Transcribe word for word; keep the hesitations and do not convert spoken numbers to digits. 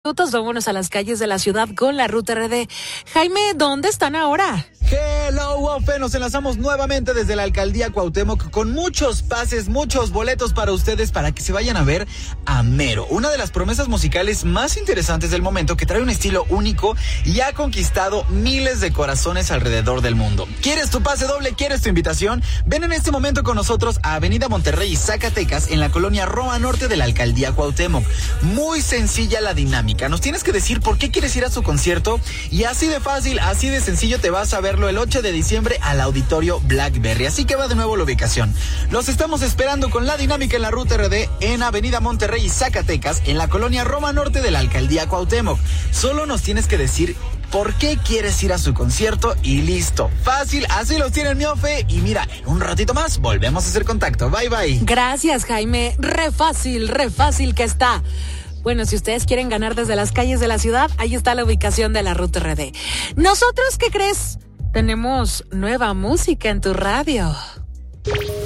minutos, vámonos a las calles de la ciudad con la Ruta R D. Jaime, ¿dónde están ahora? Hello, Wofe, nos enlazamos nuevamente desde la alcaldía Cuauhtémoc con muchos pases, muchos boletos para ustedes para que se vayan a ver a Mero, una de las promesas musicales más interesantes del momento, que trae un estilo único y ha conquistado miles de corazones alrededor del mundo. ¿Quieres tu pase doble? ¿Quieres tu invitación? Ven en este momento con nosotros a Avenida Monterrey y Zacatecas en la colonia Roma Norte de la alcaldía Cuauhtémoc. Muy sencilla la dinámica, nos tienes que decir por qué quieres ir a su concierto y así de fácil, así de sencillo te vas a verlo el ocho de diciembre al Auditorio Blackberry. Así que va de nuevo la ubicación. Los estamos esperando con la dinámica en la Ruta R D en Avenida Monterrey y Zacatecas en la colonia Roma Norte de la alcaldía Cuauhtémoc. Solo nos tienes que decir por qué quieres ir a su concierto y listo. Fácil, así los tiene el Miofe. Y mira, en un ratito más volvemos a hacer contacto. Bye, bye. Gracias, Jaime. Re fácil, re fácil que está. Bueno, si ustedes quieren ganar desde las calles de la ciudad, ahí está la ubicación de la Ruta R D. Nosotros, ¿qué crees? Tenemos nueva música en tu radio.